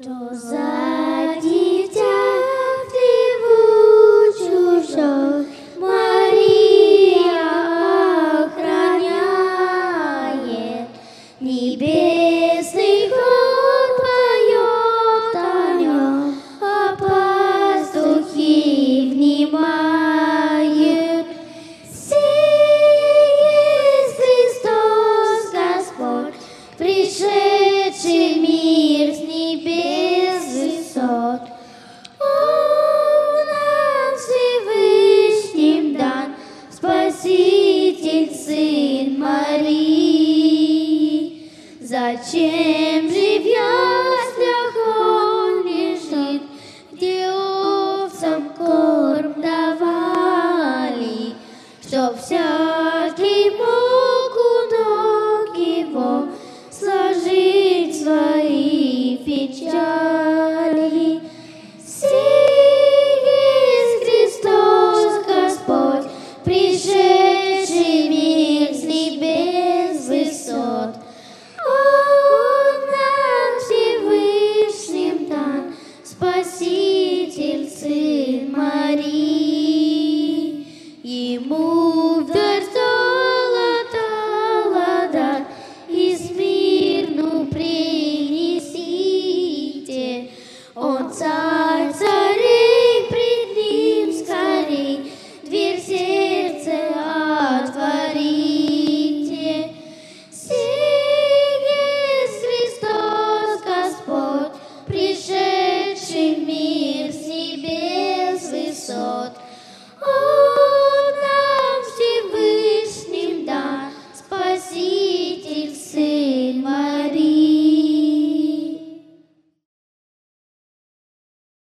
Что за дитя в треву чужой Мария охраняет, небесный хор поет о нем, а пастухи внимают. Сеет Христос Господь, пришедший в мир с небес высот. Он нам Всевышним дан, Спаситель, Сын Марии. Зачем же в яслях он лежит, где овцам корм давали, чтоб всякий мог у ног его сложить свои печали?